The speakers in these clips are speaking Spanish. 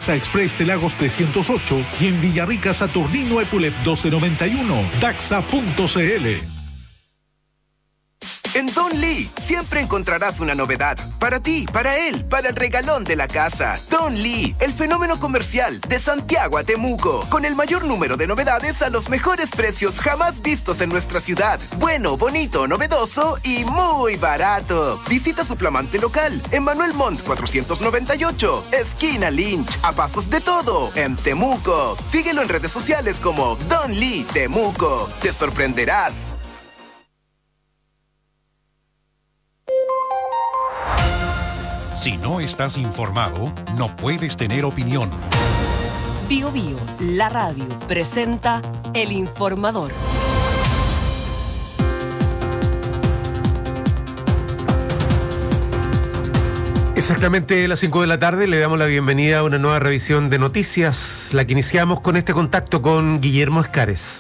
Daxa Express de Lagos 308 y en Villarrica Saturnino Epulef 1291. Daxa.cl. En Don Lee siempre encontrarás una novedad. Para ti, para él, para el regalón de la casa. Don Lee, el fenómeno comercial de Santiago a Temuco. Con el mayor número de novedades a los mejores precios jamás vistos en nuestra ciudad. Bueno, bonito, novedoso y muy barato. Visita su flamante local en Manuel Montt 498, esquina Lynch, a pasos de todo, en Temuco. Síguelo en redes sociales como Don Lee Temuco. Te sorprenderás. Si no estás informado, no puedes tener opinión. Bio Bio, la radio, presenta El Informador. Exactamente las 5 de la tarde le damos la bienvenida a una nueva revisión de noticias, la que iniciamos con este contacto con Guillermo Escares.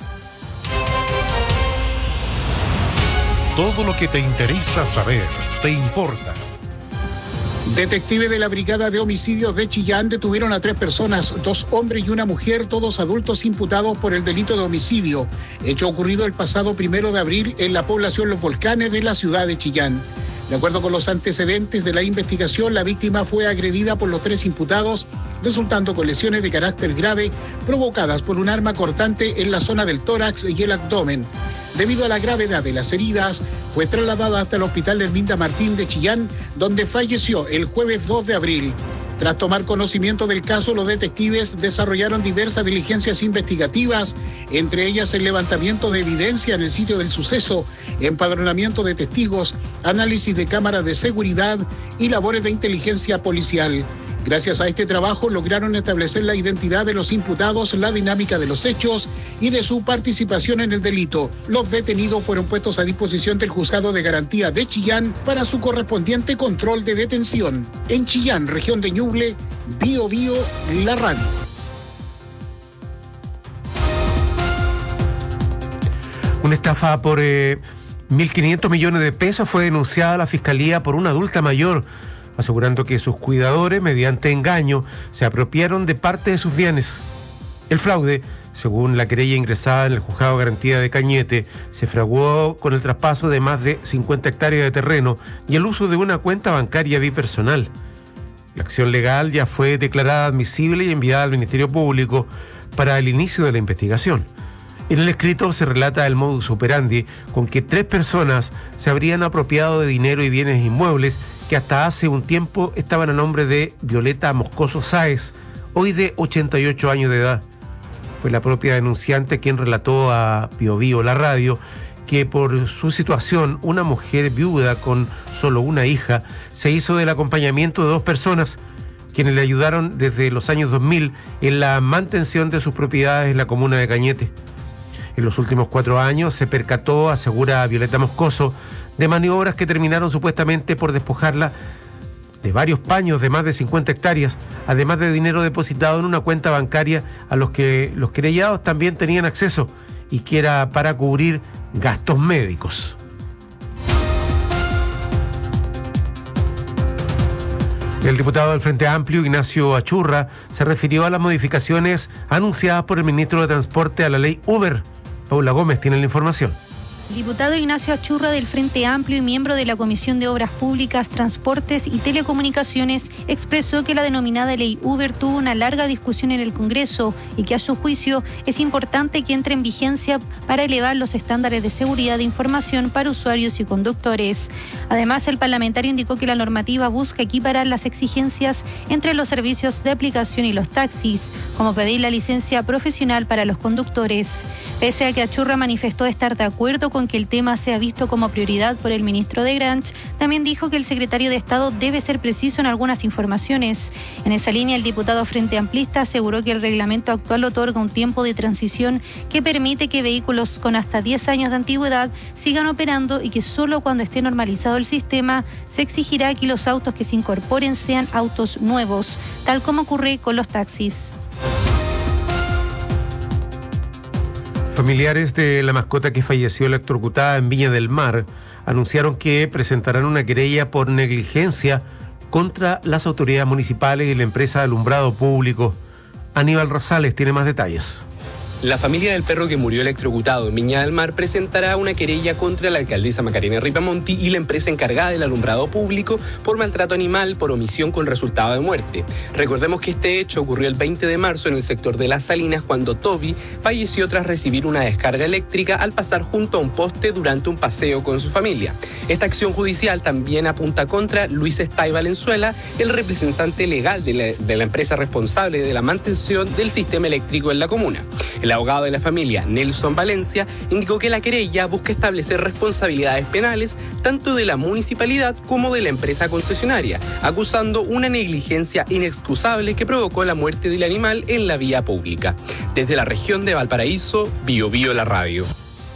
Todo lo que te interesa saber, te importa. Detectives de la Brigada de Homicidios de Chillán detuvieron a 3 personas, 2 hombres y una mujer, todos adultos imputados por el delito de homicidio, hecho ocurrido el pasado 1 de abril en la población Los Volcanes de la ciudad de Chillán. De acuerdo con los antecedentes de la investigación, la víctima fue agredida por los 3 imputados, resultando con lesiones de carácter grave provocadas por un arma cortante en la zona del tórax y el abdomen. Debido a la gravedad de las heridas, fue trasladada hasta el Hospital Herminda Martín de Chillán, donde falleció el jueves 2 de abril. Tras tomar conocimiento del caso, los detectives desarrollaron diversas diligencias investigativas, entre ellas el levantamiento de evidencia en el sitio del suceso, empadronamiento de testigos, análisis de cámaras de seguridad y labores de inteligencia policial. Gracias a este trabajo lograron establecer la identidad de los imputados, la dinámica de los hechos y de su participación en el delito. Los detenidos fueron puestos a disposición del Juzgado de Garantía de Chillán para su correspondiente control de detención. En Chillán, región de Ñuble, Bio Bio, la radio. Una estafa por 1.500 millones de pesos fue denunciada a la Fiscalía por una adulta mayor, asegurando que sus cuidadores, mediante engaño, se apropiaron de parte de sus bienes. El fraude, según la querella ingresada en el Juzgado de Garantía de Cañete, se fraguó con el traspaso de más de 50 hectáreas de terreno y el uso de una cuenta bancaria bipersonal. La acción legal ya fue declarada admisible y enviada al Ministerio Público para el inicio de la investigación. En el escrito se relata el modus operandi con que 3 personas se habrían apropiado de dinero y bienes inmuebles que hasta hace un tiempo estaban a nombre de Violeta Moscoso Sáez, hoy de 88 años de edad. Fue la propia denunciante quien relató a Bio Bio, la radio, que por su situación, una mujer viuda con solo una hija se hizo del acompañamiento de 2 personas, quienes le ayudaron desde los años 2000 en la mantención de sus propiedades en la comuna de Cañete. En los últimos 4 años se percató, asegura Violeta Moscoso, de maniobras que terminaron supuestamente por despojarla de varios paños de más de 50 hectáreas, además de dinero depositado en una cuenta bancaria a los que los querellados también tenían acceso y que era para cubrir gastos médicos. El diputado del Frente Amplio, Ignacio Achurra, se refirió a las modificaciones anunciadas por el ministro de Transporte a la ley Uber. Paula Gómez tiene la información. Diputado Ignacio Achurra del Frente Amplio y miembro de la Comisión de Obras Públicas, Transportes y Telecomunicaciones expresó que la denominada ley Uber tuvo una larga discusión en el Congreso y que a su juicio es importante que entre en vigencia para elevar los estándares de seguridad de información para usuarios y conductores. Además, el parlamentario indicó que la normativa busca equiparar las exigencias entre los servicios de aplicación y los taxis, como pedir la licencia profesional para los conductores. Pese a que Achurra manifestó estar de acuerdo con que el tema sea visto como prioridad por el ministro de Granch, también dijo que el secretario de Estado debe ser preciso en algunas informaciones. En esa línea, el diputado Frente Amplista aseguró que el reglamento actual otorga un tiempo de transición que permite que vehículos con hasta 10 años de antigüedad sigan operando y que solo cuando esté normalizado el sistema se exigirá que los autos que se incorporen sean autos nuevos, tal como ocurre con los taxis. Familiares de la mascota que falleció electrocutada en Viña del Mar anunciaron que presentarán una querella por negligencia contra las autoridades municipales y la empresa de alumbrado público. Aníbal Rosales tiene más detalles. La familia del perro que murió electrocutado en Viña del Mar presentará una querella contra la alcaldesa Macarena Ripamonti y la empresa encargada del alumbrado público por maltrato animal por omisión con resultado de muerte. Recordemos que este hecho ocurrió el 20 de marzo en el sector de Las Salinas cuando Toby falleció tras recibir una descarga eléctrica al pasar junto a un poste durante un paseo con su familia. Esta acción judicial también apunta contra Luis Estay Valenzuela, el representante legal de la empresa responsable de la mantención del sistema eléctrico en la comuna. El abogado de la familia, Nelson Valencia, indicó que la querella busca establecer responsabilidades penales tanto de la municipalidad como de la empresa concesionaria, acusando una negligencia inexcusable que provocó la muerte del animal en la vía pública. Desde la región de Valparaíso, Bío Bío la radio.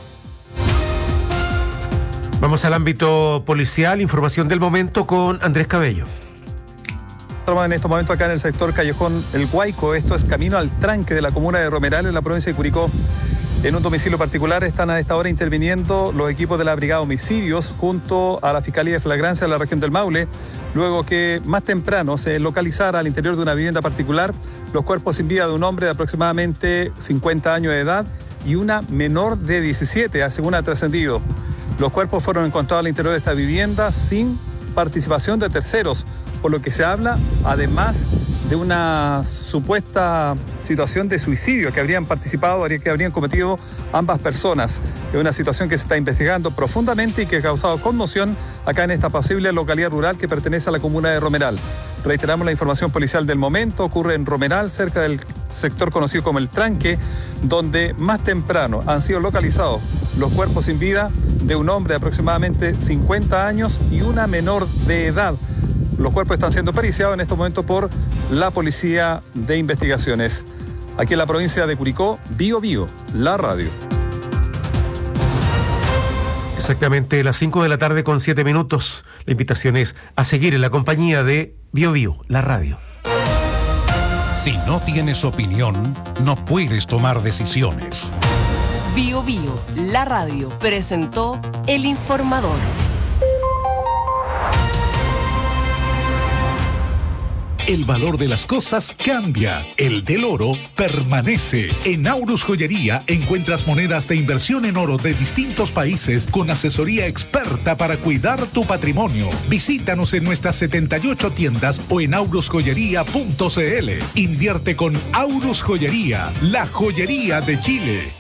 Vamos al ámbito policial, información del momento con Andrés Cabello. En estos momentos acá en el sector Callejón El Guayco, esto es camino al tranque de la comuna de Romeral en la provincia de Curicó. En un domicilio particular están a esta hora interviniendo los equipos de la Brigada Homicidios junto a la Fiscalía de Flagrancia de la región del Maule, luego que más temprano se localizara al interior de una vivienda particular los cuerpos sin vida de un hombre de aproximadamente 50 años de edad y una menor de 17, según ha trascendido. Los cuerpos fueron encontrados al interior de esta vivienda sin participación de terceros, por lo que se habla, además de una supuesta situación de suicidio que habrían participado, que habrían cometido ambas personas. Es una situación que se está investigando profundamente y que ha causado conmoción acá en esta posible localidad rural que pertenece a la comuna de Romeral. Reiteramos la información policial del momento, ocurre en Romeral, cerca del sector conocido como El Tranque, donde más temprano han sido localizados los cuerpos sin vida de un hombre de aproximadamente 50 años y una menor de edad. Los cuerpos están siendo periciados en estos momentos por la Policía de Investigaciones. Aquí en la provincia de Curicó, Bío Bío, la radio. Exactamente las 5 de la tarde con 7 minutos. La invitación es a seguir en la compañía de Bío Bío, la radio. Si no tienes opinión, no puedes tomar decisiones. Bío Bío, la radio, presentó El Informador. El valor de las cosas cambia, el del oro permanece. En Aurus Joyería encuentras monedas de inversión en oro de distintos países con asesoría experta para cuidar tu patrimonio. Visítanos en nuestras 78 tiendas o en aurusjoyería.cl. Invierte con Aurus Joyería, la joyería de Chile.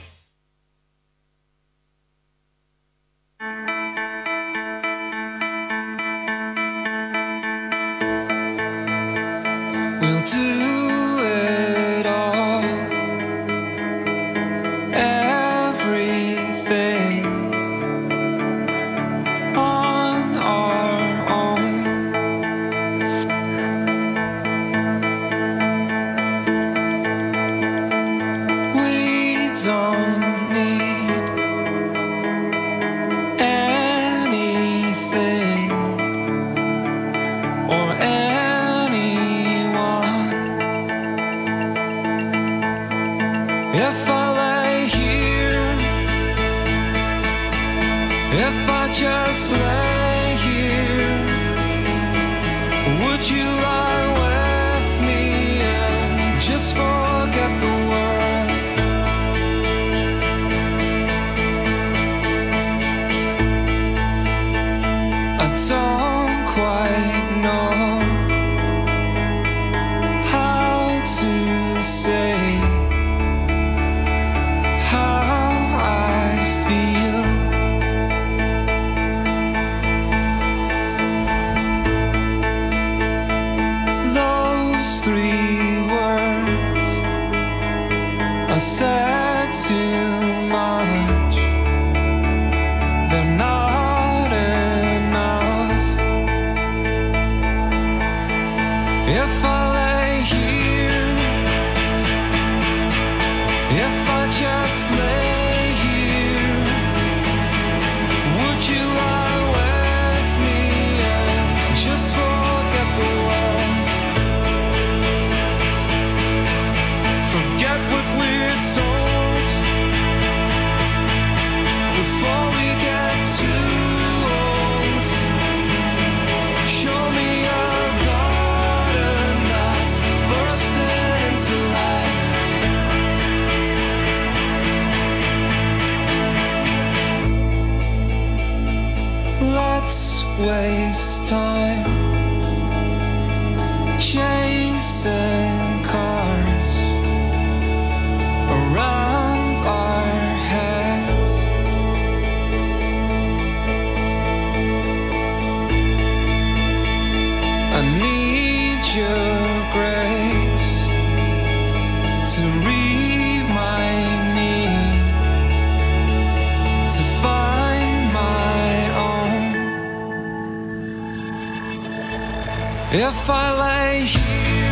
If I lay here,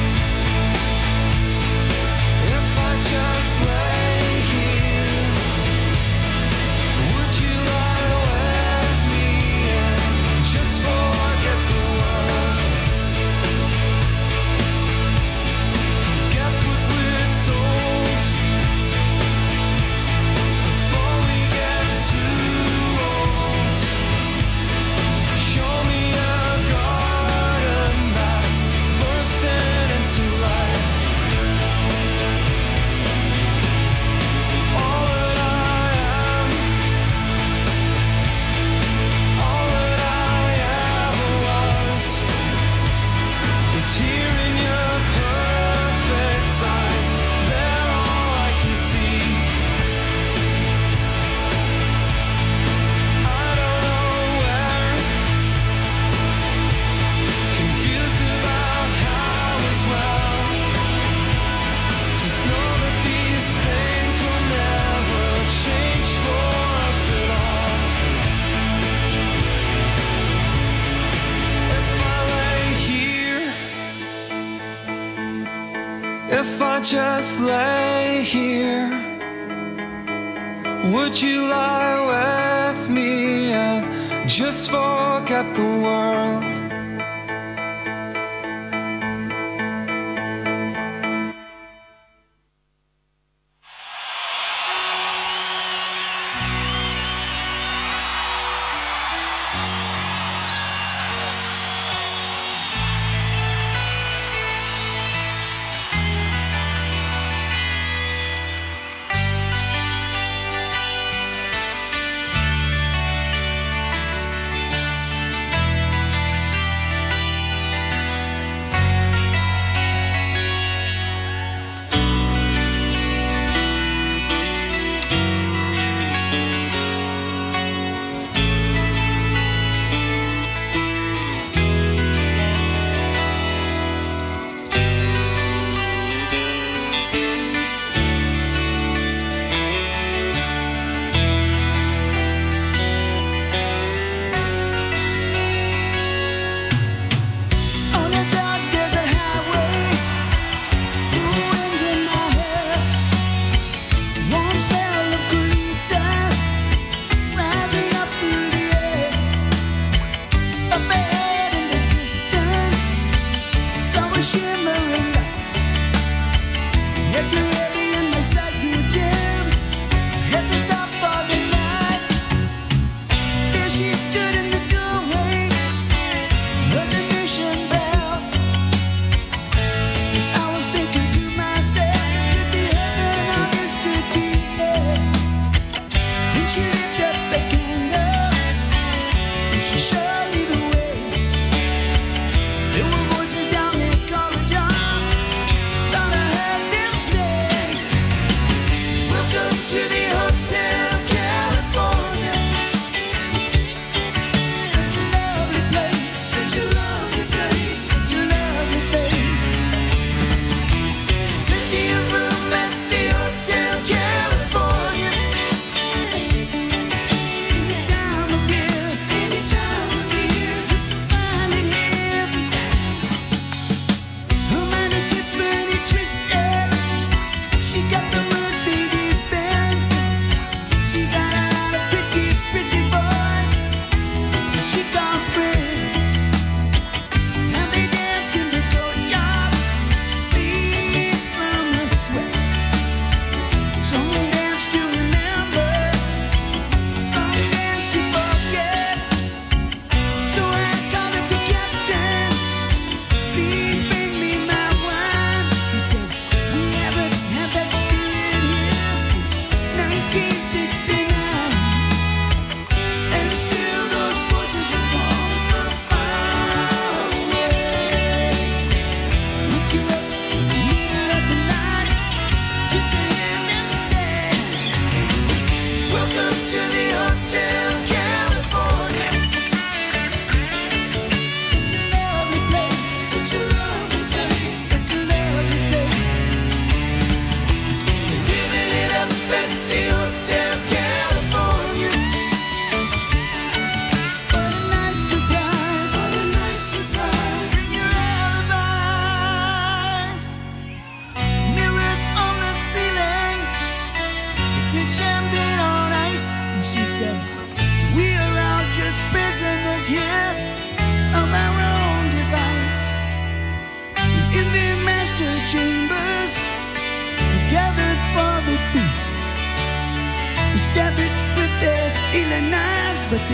if I just lay here, would you lie with me and just forget the world? Forget what we're told before we get too old. Show me a garden that's bursting into life. All that I am, all that I ever was, is here in your perfect eyes. They're all I can see. I don't know where, confused about how as well. Just know that these things will never change for us at all. If I lay here, if I just lay here, would you lie with me and just forget the world?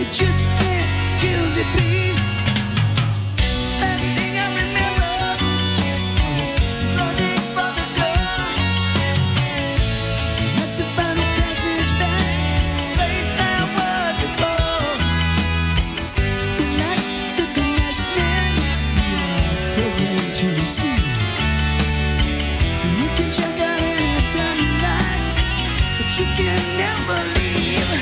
You just can't kill the beast. Last thing I remember was running for the door. At the final passage back, place I was before. The lights of the nightmare you are programmed to receive. And you can check out any time you like, but you can never leave.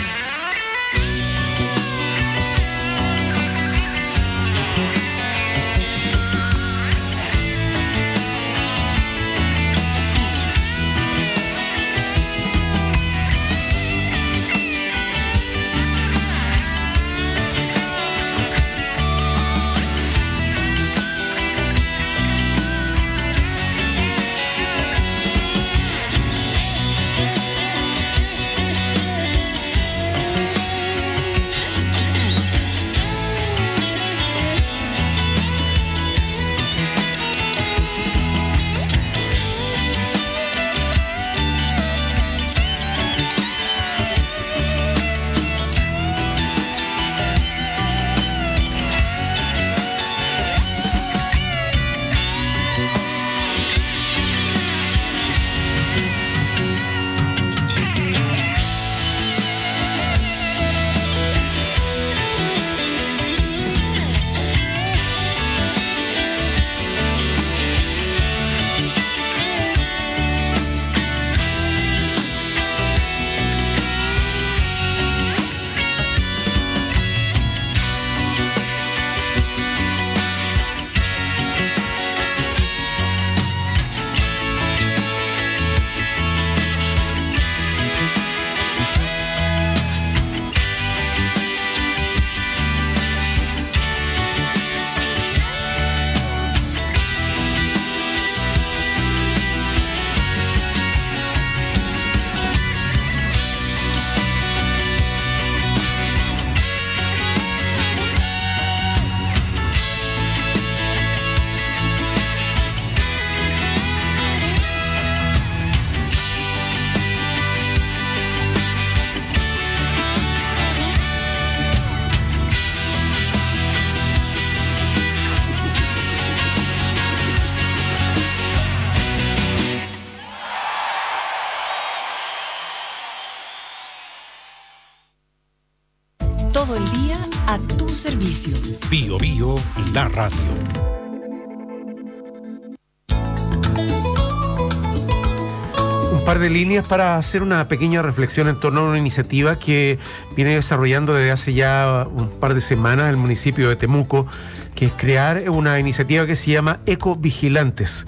Todo el día a tu servicio. Bio Bio, la radio. Un par de líneas para hacer una pequeña reflexión en torno a una iniciativa que viene desarrollando desde hace ya un par de semanas el municipio de Temuco, que es crear una iniciativa que se llama Ecovigilantes.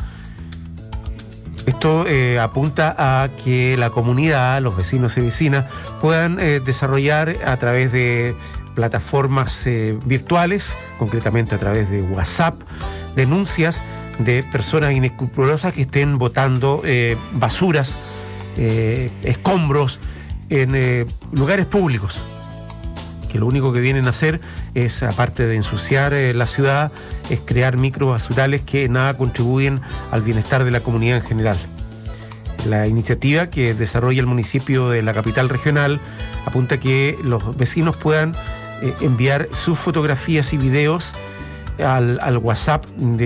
Esto apunta a que la comunidad, los vecinos y vecinas, puedan desarrollar a través de plataformas virtuales, concretamente a través de WhatsApp, denuncias de personas inescrupulosas que estén botando basuras, escombros en lugares públicos, que lo único que vienen a hacer es, aparte de ensuciar la ciudad, es crear microbasurales que nada contribuyen al bienestar de la comunidad en general. La iniciativa que desarrolla el municipio de la capital regional apunta a que los vecinos puedan enviar sus fotografías y videos al WhatsApp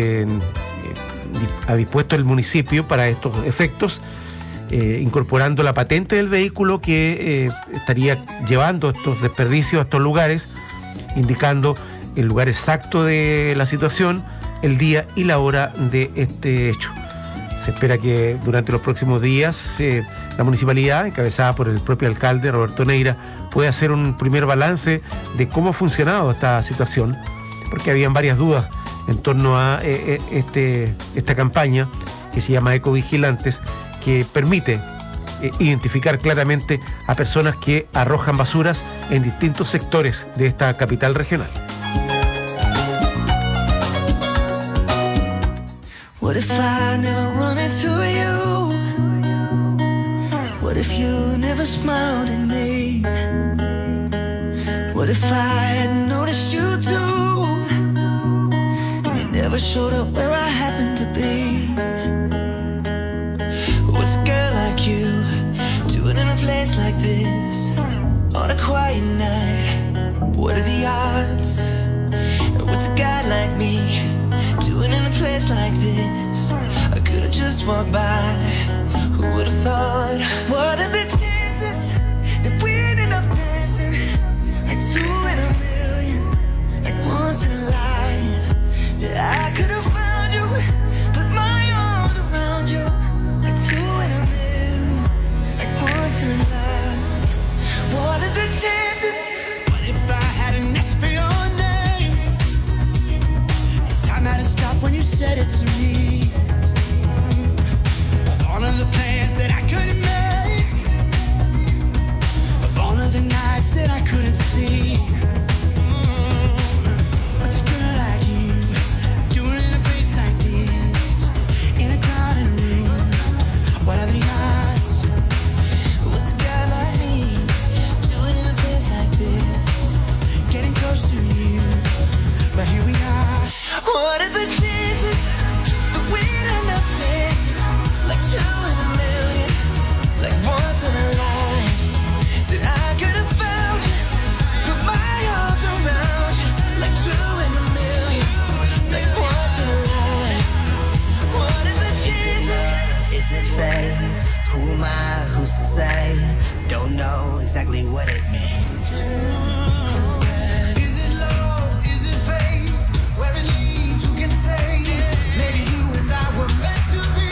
a dispuesto el municipio para estos efectos, incorporando la patente del vehículo que estaría llevando estos desperdicios a estos lugares, indicando el lugar exacto de la situación, el día y la hora de este hecho. Se espera que durante los próximos días la municipalidad, encabezada por el propio alcalde Roberto Neira, pueda hacer un primer balance de cómo ha funcionado esta situación, porque habían varias dudas en torno a esta campaña que se llama Ecovigilantes, que permite identificar claramente a personas que arrojan basuras en distintos sectores de esta capital regional. What if I never run into you? What if you never smiled at me? What if I had noticed you too, and you never showed up where I happened to be? What's a girl like you doing in a place like this on a quiet night? What are the odds? What's a guy like me doing in a place like this? I could've just walked by. Who would've thought? What are the chances that we ended up dancing like 2 in a million, like once in a life? That I could've found you, put my arms around you, like 2 in a million, like once in a life. What are the chances? What if I hadn't asked for your name? And time hadn't stopped when you said it to me. Of all of the plans that I couldn't make, of all of the nights that I couldn't sleep. What's a girl like you doing in a place like this, in a crowded room? What are the odds? What's a guy like me doing in a place like this, getting close to you? But here we are. What are the chances that we'd end up dancing like 2 in a million, like once in a life? That I could have found you, put my arms around you, like 2 in a million, like once in a life. What are the chances? Is it fate? Who am I? Who's to say? Don't know exactly what it means. Is it love? Is it fate? Where it leads, who can say? Maybe you and I were meant to be.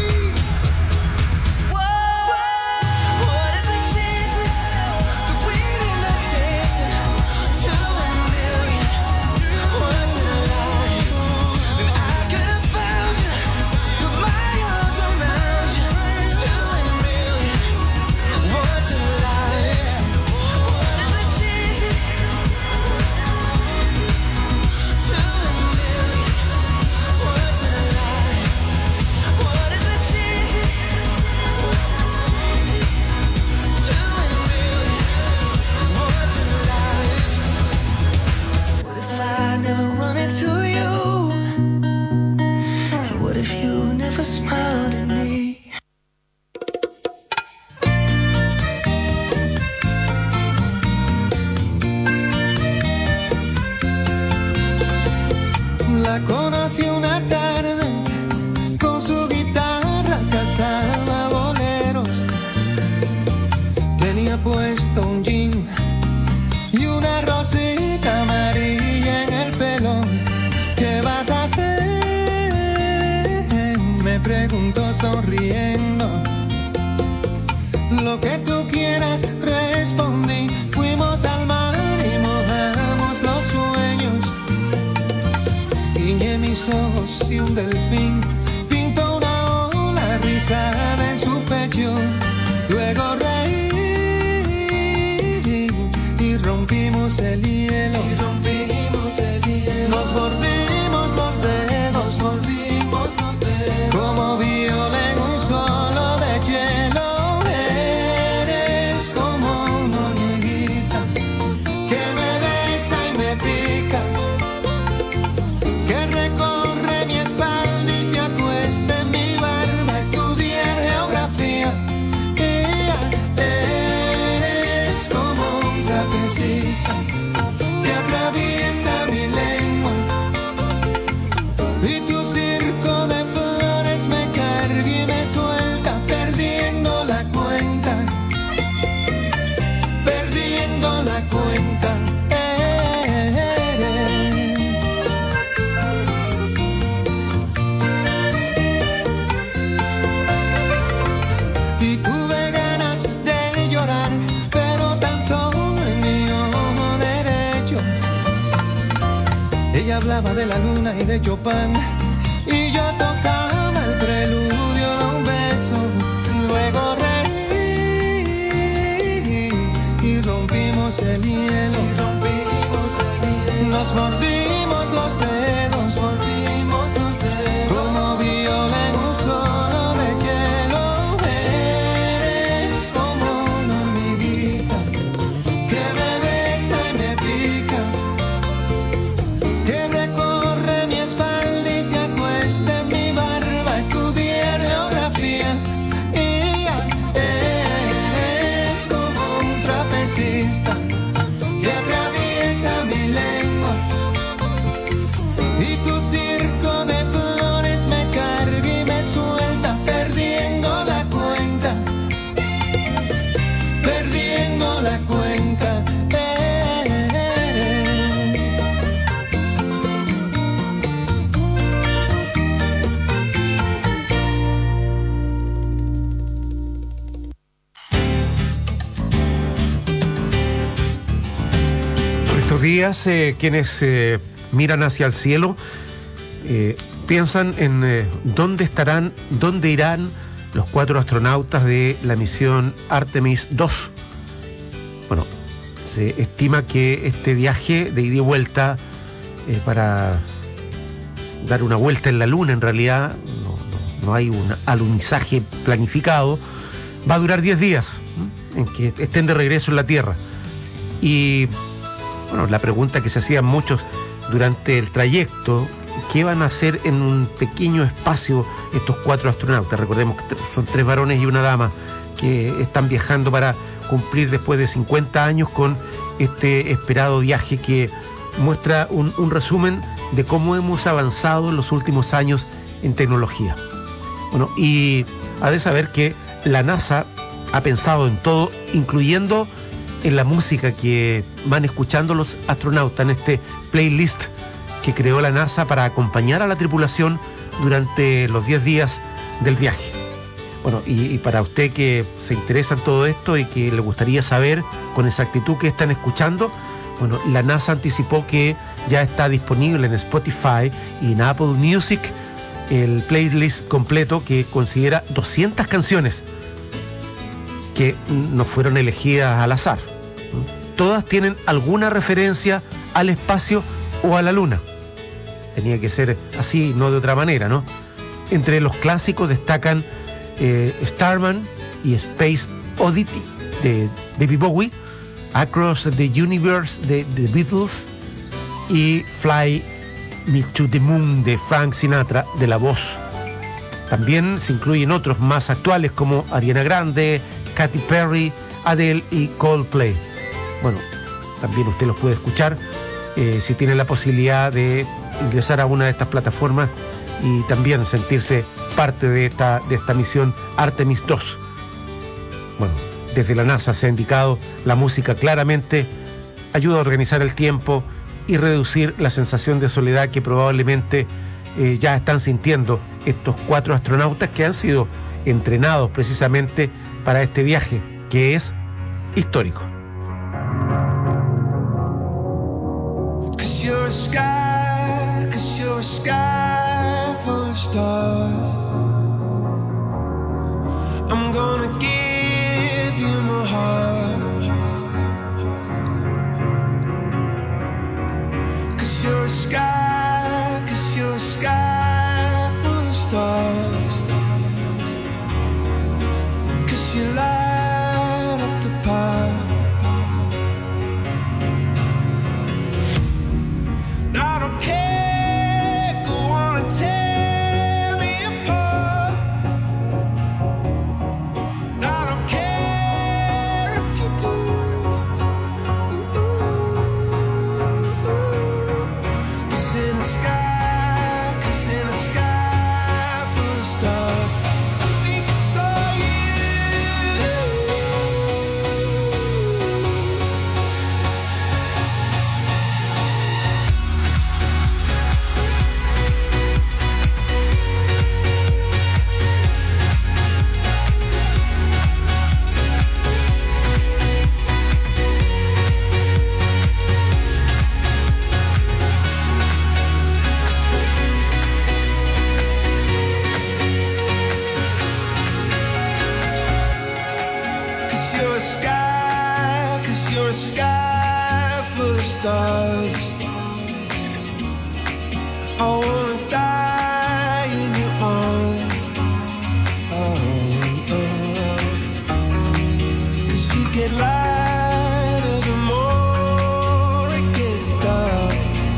Whoa. What are the chances that we'd end up dancing 2 in a million, once in a life? That I could have found you, put my arms around you, 2 in a million, once in a life. What are the chances? 2 in a million, once in a life. What are the chances? 2 in a million, once in a life. What if I never run into you? And what if you never smiled at me? La conocí una tarde, con su guitarra cazaba boleros. Tenía puesto un jean y una rosita amarilla en el pelo. ¿Qué vas a hacer? Me preguntó sonriendo. Lo que tú quieras, respondí. Fuimos al mar y mojamos los sueños. Guiñé mis ojos y un delfín pintó una ola rizada en su pecho. Luego reí y rompimos el hielo. Nos mordimos los dedos, como viola en un solo de hielo. Eres como una hormiguita que me besa y me pica, que recorre mi espalda y se acuesta en mi barba. Estudié geografía. Eres como un trapecista que atraviesa mi lengua, y tu circo de flores me carga y me suelta, perdiendo la cuenta, perdiendo la cuenta. Y tuve ganas de llorar, pero tan solo en mi ojo derecho. Ella hablaba de la luna y de Chopin, y yo tocaba el preludio de un beso. Luego reí y rompimos el hielo. Nos mordimos los dedos, como viola en un solo de hielo. Eres como una hormiguita que me besa y me pica, que recorre mi espalda y se estos días quienes miran hacia el cielo piensan en dónde irán los 4 astronautas de la misión Artemis 2. Bueno, se estima que este viaje de ida y vuelta para dar una vuelta en la Luna, en realidad no hay un alunizaje planificado, va a durar 10 días en que estén de regreso en la Tierra. Y bueno, la pregunta que se hacían muchos durante el trayecto: ¿qué van a hacer en un pequeño espacio estos 4 astronautas? Recordemos que son 3 varones y una dama que están viajando para cumplir después de 50 años con este esperado viaje que muestra un resumen de cómo hemos avanzado en los últimos años en tecnología. Bueno, y ha de saber que la NASA ha pensado en todo, incluyendo en la música que van escuchando los astronautas, en este playlist que creó la NASA para acompañar a la tripulación durante los 10 días del viaje. Bueno, y para usted que se interesa en todo esto y que le gustaría saber con exactitud qué están escuchando, bueno, la NASA anticipó que ya está disponible en Spotify y en Apple Music el playlist completo que considera 200 canciones que no fueron elegidas al azar. Todas tienen alguna referencia al espacio o a la Luna. Tenía que ser así, no de otra manera, ¿no? Entre los clásicos destacan Starman y Space Oddity de David Bowie, Across the Universe de The Beatles y Fly Me to the Moon de Frank Sinatra de La Voz. También se incluyen otros más actuales como Ariana Grande, Katy Perry, Adele y Coldplay. Bueno, también usted los puede escuchar si tiene la posibilidad de ingresar a una de estas plataformas y también sentirse parte de esta misión Artemis 2. Bueno, desde la NASA se ha indicado la música claramente ayuda a organizar el tiempo y reducir la sensación de soledad que probablemente ya están sintiendo estos 4 astronautas que han sido entrenados precisamente para este viaje, que es histórico. I'm gonna give you my heart, 'cause you're a sky full of stars, 'cause you light up the park. I don't care, go on and tear me apart. I don't care if you do. 'Cause in the sky full of stars, I think I saw you. Cause you're a sky full of stars. I wanna die in your arms. Cause you get lighter the more it gets dark.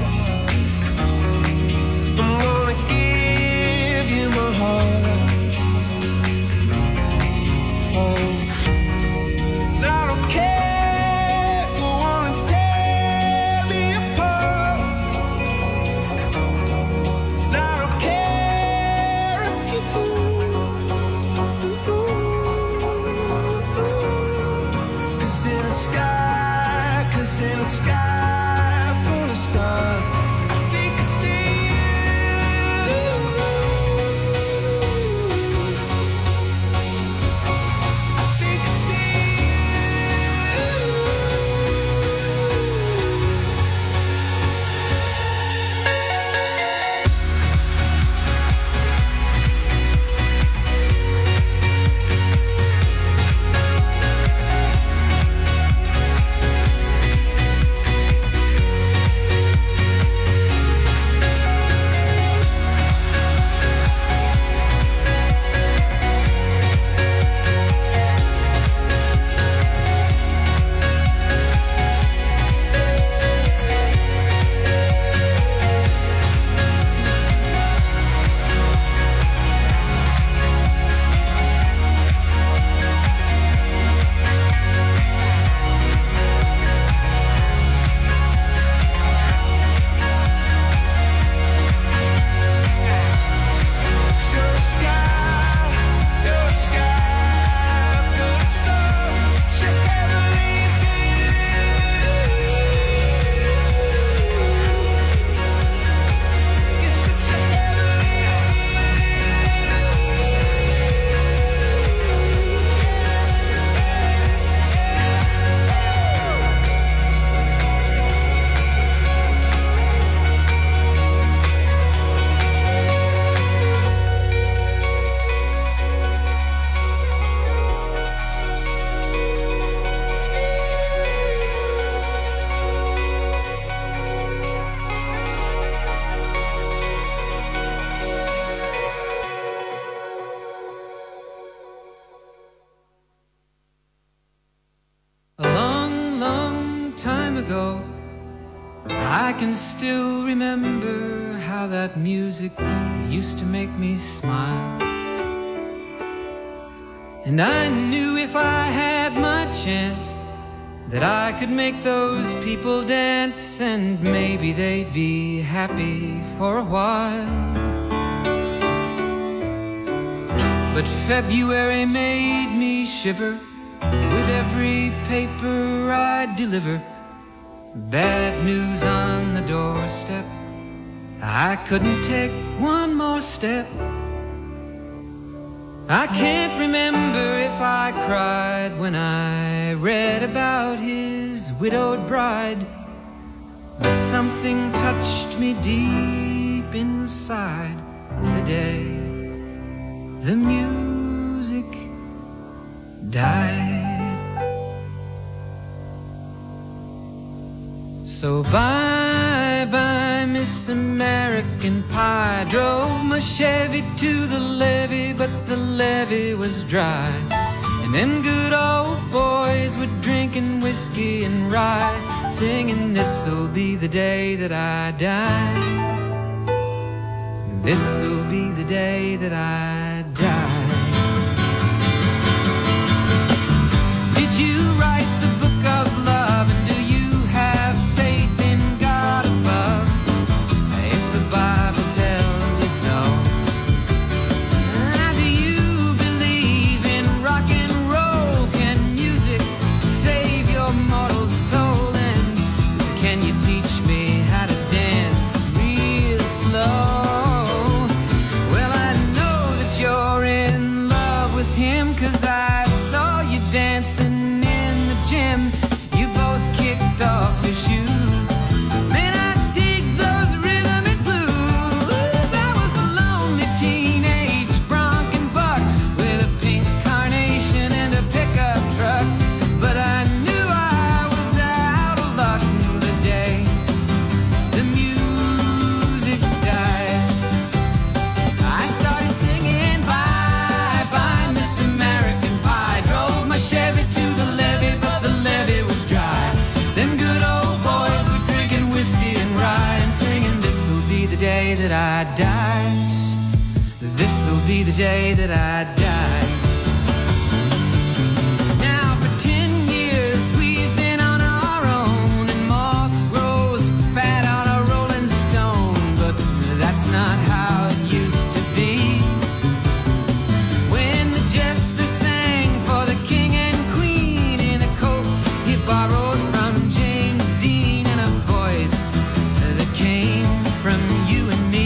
I'm gonna give you my heart. I don't care, go on and tear me apart. I don't care if you do. 'Cause in the sky full of stars, I think I see you. I ago, I can still remember how that music used to make me smile. And I knew if I had my chance that I could make those people dance, and maybe they'd be happy for a while. But February made me shiver with every paper I deliver. Bad news on the doorstep, I couldn't take one more step. I can't remember if I cried when I read about his widowed bride, but something touched me deep inside the day the music died. So bye-bye, Miss American Pie. Drove my Chevy to the levee, but the levee was dry. And them good old boys were drinking whiskey and rye, singing, this'll be the day that I die. This'll be the day that I die. Did you write the book of love, and do you have faith in God above? If the Bible tells you so. Do you believe in rock and roll? Can music save your mortal soul? And can you teach me how to dance real slow? Well, I know that you're in love with him, 'cause I saw you dancing in the gym. You both kicked off your shoes. Man, I dig those rhythm and blues. I was a lonely teenage bronc and buck with a pink carnation and a pickup truck, but I knew I was out of luck the day the music died. I started singing bye-bye, Miss American Pie. Drove my Chevy to the levee, but the levee was dry. Them good old boys were drinking whiskey and rye and singing, this'll be the day that I die. This'll be the day that I die. Now for 10 years we've been on our own, and moss grows fat on a rolling stone, but that's not how it used to be. When the jester sang for the king and queen in a coat he borrowed from James Dean, and a voice that came from you and me.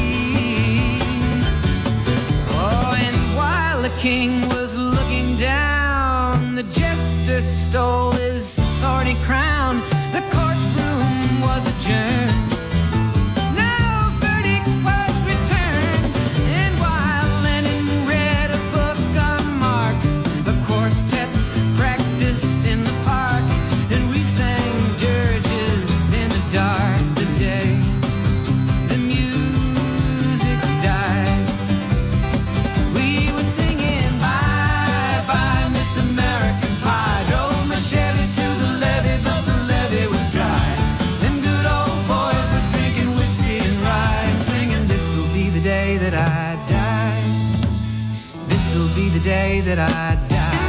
Oh, and while the king was looking down, the jester stole his thorny crown. The courtroom was adjourned. No verdict was returned. And while Lenin read a book on Marx, the quartet practiced in the park, and we sang dirges in the dark the day the music died. We were singing bye-bye, Miss American Pie. Drove my Chevy to the levee, but the levee was dry. Them good old boys were drinking whiskey and rye and singing, this'll be the day that I die. This'll be the day that I die.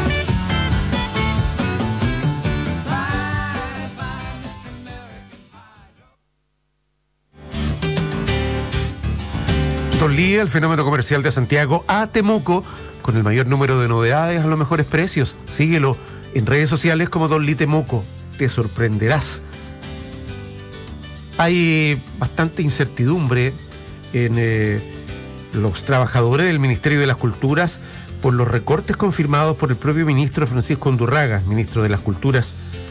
Bye-bye, Miss American Pie. Don Lía, el fenómeno comercial de Santiago a Temuco, con el mayor número de novedades a los mejores precios. Síguelo en redes sociales como Don Lí Temuco. Te sorprenderás. Hay bastante incertidumbre en los trabajadores del Ministerio de las Culturas por los recortes confirmados por el propio ministro Francisco Undurraga, ministro de las Culturas.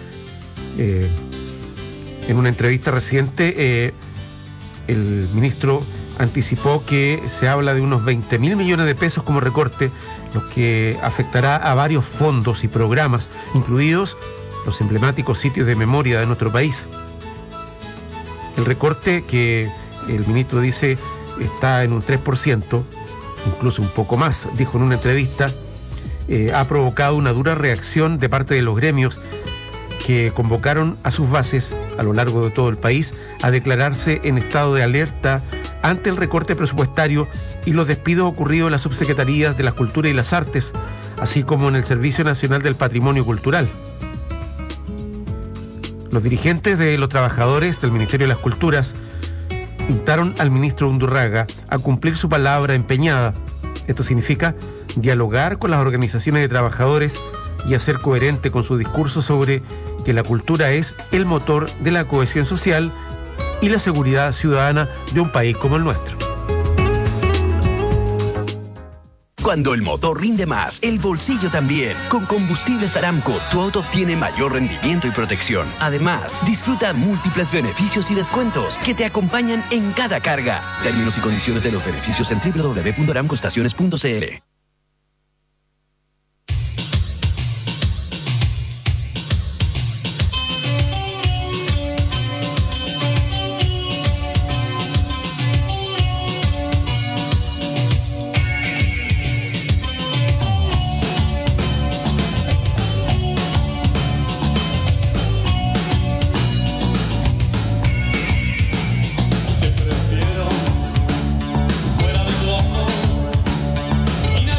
En una entrevista reciente, el ministro anticipó que se habla de unos 20.000 millones de pesos como recorte, lo que afectará a varios fondos y programas, incluidos los emblemáticos sitios de memoria de nuestro país. El recorte, que el ministro dice está en un 3%, incluso un poco más, dijo en una entrevista, ha provocado una dura reacción de parte de los gremios que convocaron a sus bases a lo largo de todo el país a declararse en estado de alerta ante el recorte presupuestario y los despidos ocurridos en las subsecretarías de la Cultura y las Artes, así como en el Servicio Nacional del Patrimonio Cultural. Los dirigentes de los trabajadores del Ministerio de las Culturas instaron al ministro Undurraga a cumplir su palabra empeñada. Esto significa dialogar con las organizaciones de trabajadores y hacer coherente con su discurso sobre que la cultura es el motor de la cohesión social y la seguridad ciudadana de un país como el nuestro. Cuando el motor rinde más, el bolsillo también. Con Combustibles Aramco, tu auto obtiene mayor rendimiento y protección. Además, disfruta múltiples beneficios y descuentos que te acompañan en cada carga. Términos y condiciones de los beneficios en www.aramcoestaciones.cl. Fuera del loco,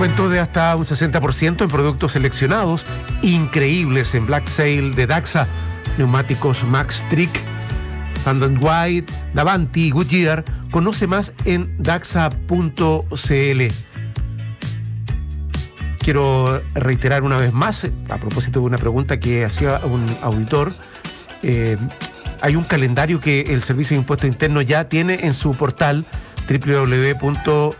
Descuentos de hasta un 60% en productos seleccionados, increíbles en Black Sale de Daxa, neumáticos Max Trick, Sand & White, Davanti, Goodyear. Conoce más en daxa.cl. Quiero reiterar una vez más, a propósito de una pregunta que hacía un auditor, hay un calendario que el Servicio de Impuestos Internos ya tiene en su portal www.sii.cl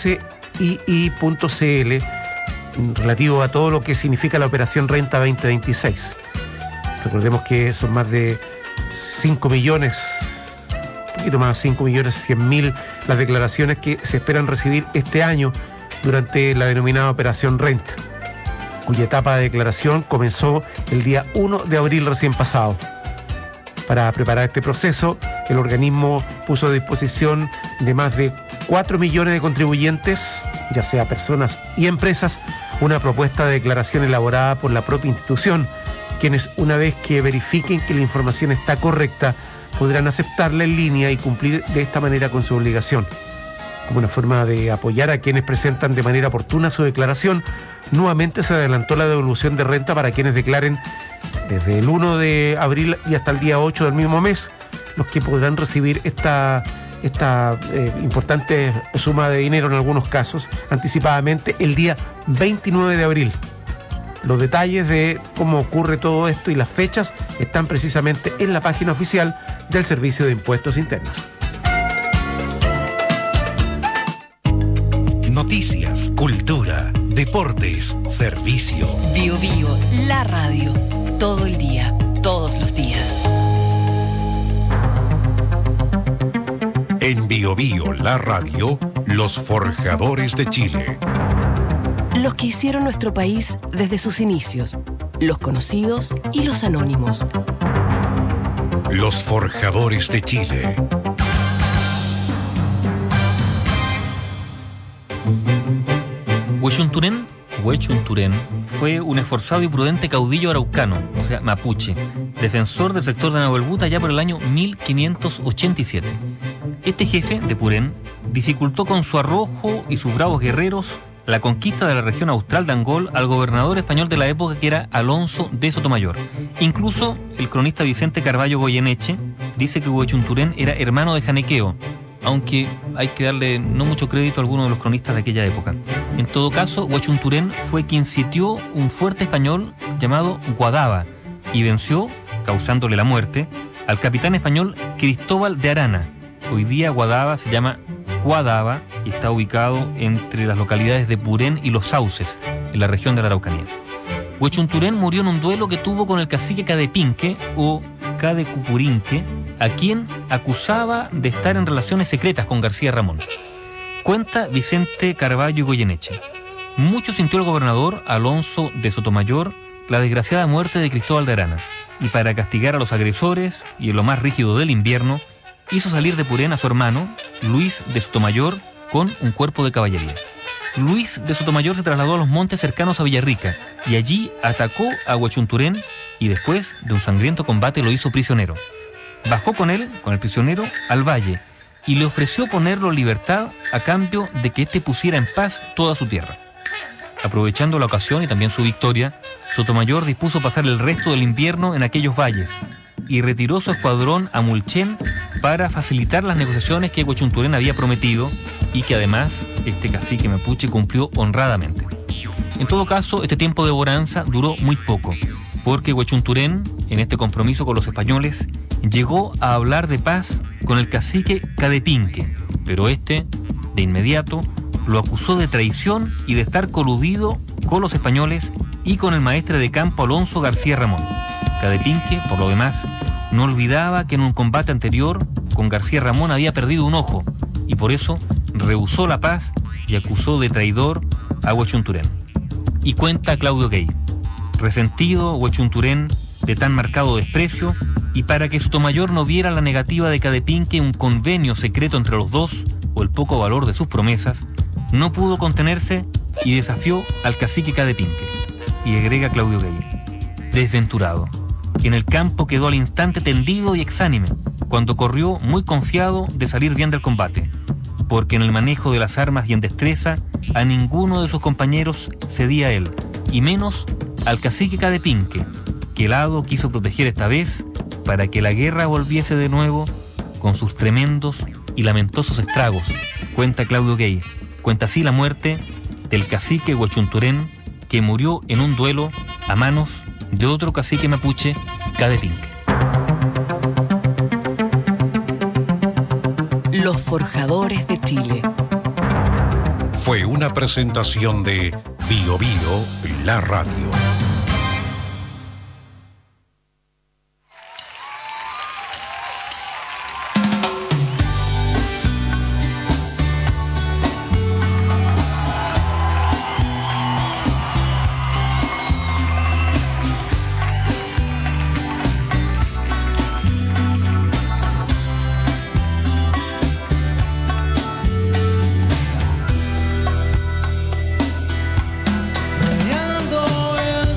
relativo a todo lo que significa la operación Renta 2026. Recordemos que son más de 5 millones, un poquito más, 5.100.000 las declaraciones que se esperan recibir este año durante la denominada Operación Renta, cuya etapa de declaración comenzó el día 1 de abril recién pasado. Para preparar este proceso, el organismo puso a disposición de más de 4 millones de contribuyentes, ya sea personas y empresas, una propuesta de declaración elaborada por la propia institución, quienes, una vez que verifiquen que la información está correcta, podrán aceptarla en línea y cumplir de esta manera con su obligación. Como una forma de apoyar a quienes presentan de manera oportuna su declaración, nuevamente se adelantó la devolución de renta para quienes declaren desde el 1 de abril y hasta el día 8 del mismo mes, los que podrán recibir esta importante suma de dinero en algunos casos anticipadamente el día 29 de abril. Los detalles de cómo ocurre todo esto y las fechas están precisamente en la página oficial del Servicio de Impuestos Internos. Noticias, cultura, deportes, servicio. Bio, la radio. Todo el día, todos los días. En Bio, la radio, los forjadores de Chile. Los que hicieron nuestro país desde sus inicios, los conocidos y los anónimos. Los forjadores de Chile. Huechunturén fue un esforzado y prudente caudillo araucano, o sea, mapuche, defensor del sector de Nahuelbuta ya por el año 1587. Este jefe de Purén dificultó con su arrojo y sus bravos guerreros la conquista de la región austral de Angol al gobernador español de la época, que era Alonso de Sotomayor. Incluso el cronista Vicente Carballo Goyeneche dice que Huechunturén era hermano de Janequeo, aunque hay que darle no mucho crédito a algunos de los cronistas de aquella época. En todo caso, Huechunturén fue quien sitió un fuerte español llamado Guadava y venció, causándole la muerte, al capitán español Cristóbal de Arana. Hoy día Guadava se llama Cuadava y está ubicado entre las localidades de Purén y Los Sauces, en la región de la Araucanía. Huechunturén murió en un duelo que tuvo con el cacique Cadepinque o Cadecupurinque, a quien acusaba de estar en relaciones secretas con García Ramón. Cuenta Vicente Carballo Goyeneche. Mucho sintió el gobernador Alonso de Sotomayor la desgraciada muerte de Cristóbal de Arana, y para castigar a los agresores y en lo más rígido del invierno, hizo salir de Purén a su hermano, Luis de Sotomayor, con un cuerpo de caballería. Luis de Sotomayor se trasladó a los montes cercanos a Villarrica y allí atacó a Huechunturén y después de un sangriento combate lo hizo prisionero. Bajó con él, con el prisionero, al valle y le ofreció ponerlo en libertad a cambio de que éste pusiera en paz toda su tierra. Aprovechando la ocasión y también su victoria, Sotomayor dispuso pasar el resto del invierno en aquellos valles y retiró su escuadrón a Mulchen para facilitar las negociaciones que Huechunturén había prometido y que además este cacique mapuche cumplió honradamente. En todo caso, este tiempo de bonanza duró muy poco, porque Huechunturén, en este compromiso con los españoles, llegó a hablar de paz con el cacique Cadepinque, pero este, de inmediato, lo acusó de traición y de estar coludido con los españoles y con el maestre de campo Alonso García Ramón. Cadepinque, por lo demás, no olvidaba que en un combate anterior con García Ramón había perdido un ojo y por eso rehusó la paz y acusó de traidor a Huechunturén. Y cuenta Claudio Gay: resentido Huechunturén de tan marcado desprecio, y para que Sotomayor no viera la negativa de Cadepinque un convenio secreto entre los dos o el poco valor de sus promesas, no pudo contenerse y desafió al cacique Cadepinque. Y agrega Claudio Gay: desventurado. En el campo quedó al instante tendido y exánime, cuando corrió muy confiado de salir bien del combate. porque en el manejo de las armas y en destreza a ninguno de sus compañeros cedía él, y menos al cacique Cadepinque, que el hado quiso proteger esta vez para que la guerra volviese de nuevo con sus tremendos y lamentosos estragos, cuenta Claudio Gay. Cuenta así la muerte del cacique Huachunturén, que murió en un duelo a manos de otro cacique mapuche, Cadepinque. Los forjadores de Chile. Fue una presentación de Bio Bio, la radio. Rayando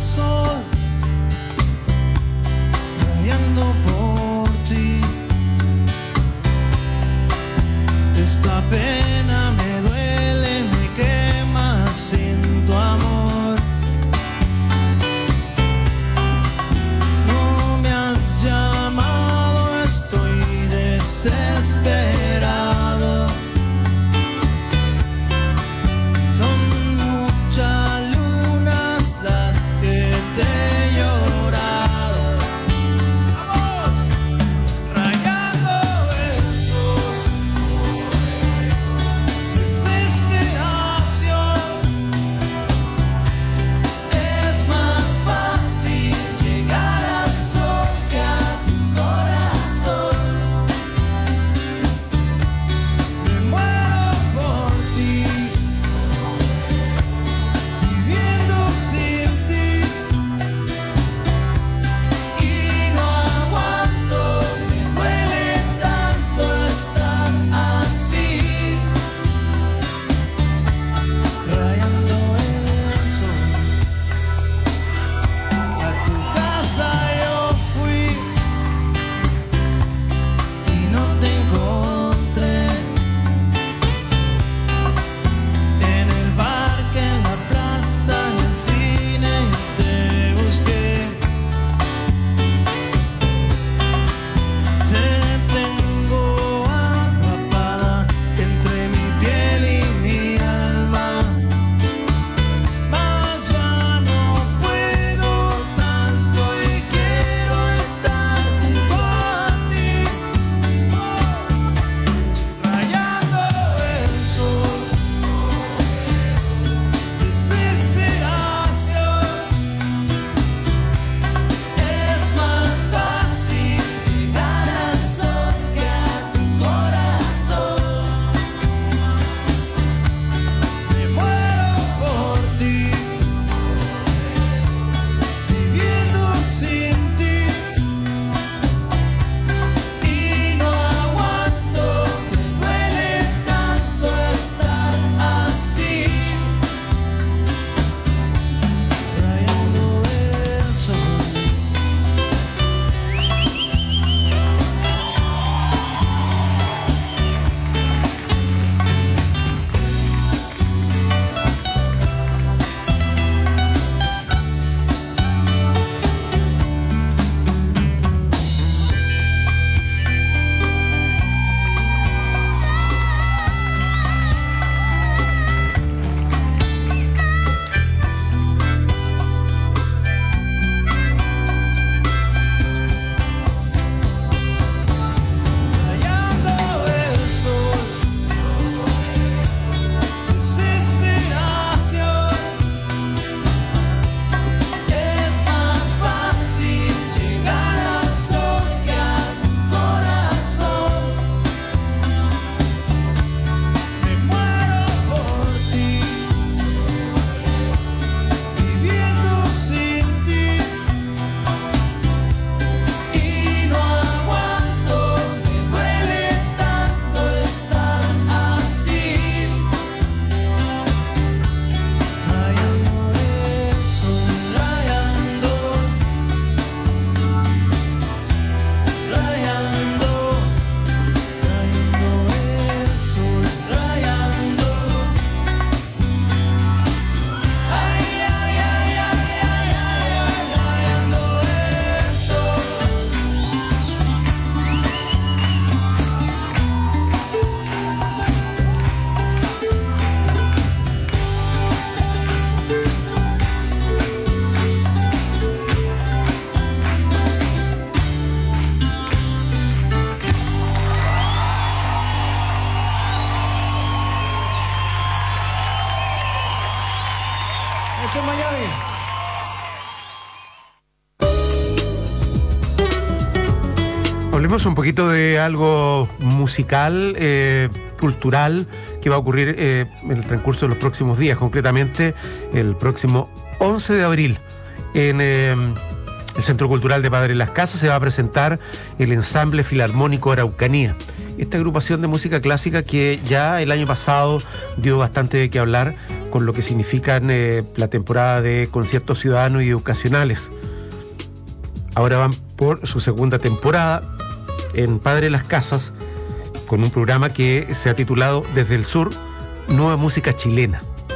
Hablemos un poquito de algo musical, cultural, que va a ocurrir en el transcurso de los próximos días, concretamente el próximo 11 de abril en el Centro Cultural de Padre Las Casas se va a presentar el Ensamble Filarmónico Araucanía. Esta agrupación de música clásica que ya el año pasado dio bastante de qué hablar con lo que significan la temporada de conciertos ciudadanos y educacionales. Ahora van por su segunda temporada en Padre Las Casas con un programa que se ha titulado Desde el Sur, Nueva Música Chilena.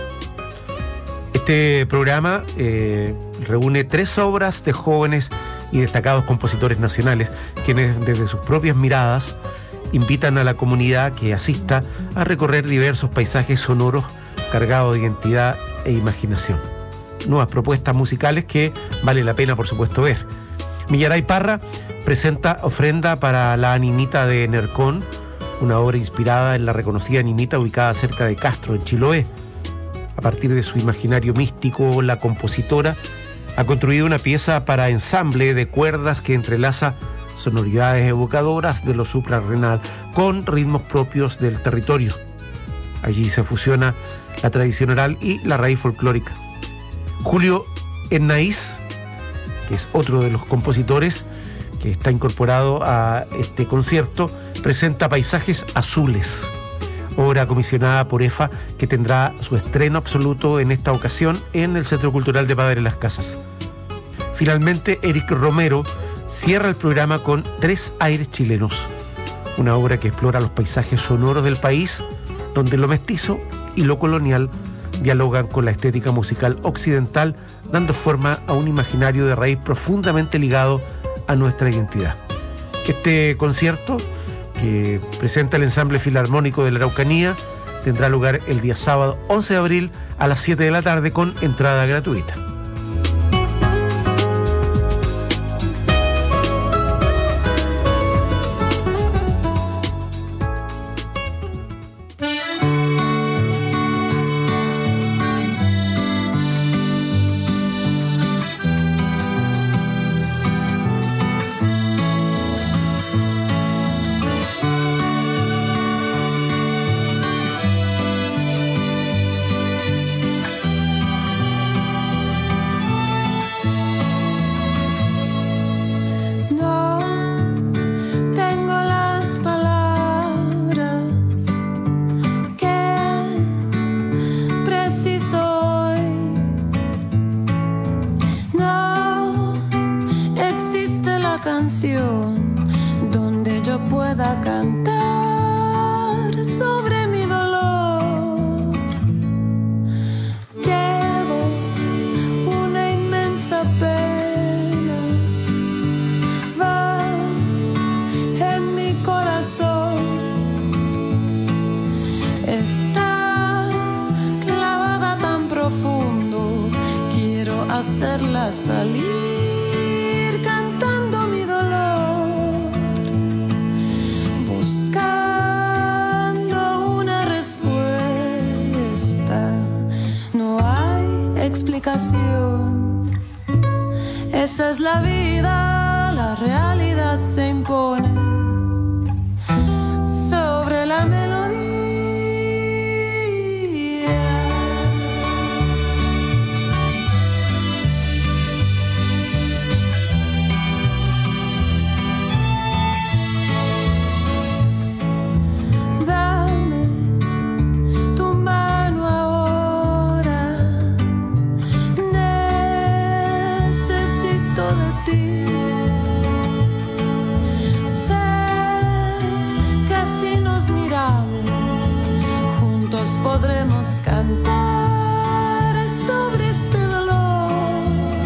Este programa reúne 3 obras de jóvenes y destacados compositores nacionales, quienes desde sus propias miradas invitan a la comunidad que asista a recorrer diversos paisajes sonoros cargados de identidad e imaginación. Nuevas propuestas musicales que vale la pena, por supuesto, ver. Millaray Parra presenta Ofrenda para la Animita de Nercón, una obra inspirada en la reconocida Animita ubicada cerca de Castro, en Chiloé. A partir de su imaginario místico, la compositora ha construido una pieza para ensamble de cuerdas que entrelaza sonoridades evocadoras de lo suprarrenal con ritmos propios del territorio. Allí se fusiona la tradición oral y la raíz folclórica. Julio Ennaís, que es otro de los compositores que está incorporado a este concierto, presenta Paisajes Azules, obra comisionada por EFA que tendrá su estreno absoluto en esta ocasión en el Centro Cultural de Padre Las Casas. Finalmente, Eric Romero cierra el programa con 3 aires chilenos, una obra que explora los paisajes sonoros del país, donde lo mestizo y lo colonial dialogan con la estética musical occidental, dando forma a un imaginario de raíz profundamente ligado a nuestra identidad. Este concierto, que presenta el Ensamble Filarmónico de la Araucanía, tendrá lugar el día sábado 11 de abril a las 7 de la tarde con entrada gratuita. Donde yo pueda cantar sobre mi dolor. Llevo una inmensa pena, va en mi corazón, está clavada tan profundo, quiero hacerla salir. Esa es la vida, la realidad se impone sobre la melodía. Dame tu mano ahora. De ti. Sé que si nos miramos juntos podremos cantar sobre este dolor,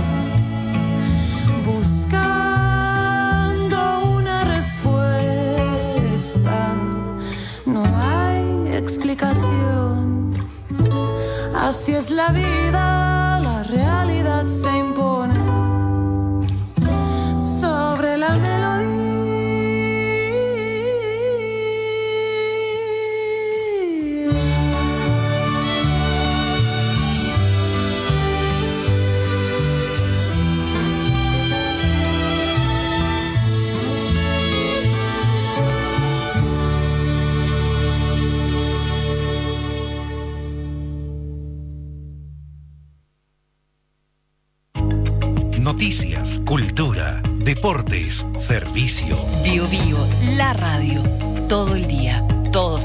buscando una respuesta. No hay explicación, así es la vida, la realidad se impone sobre la melodía. noticias, cultura, deportes, servicio. Bio Bio, la radio. Todo el día, todos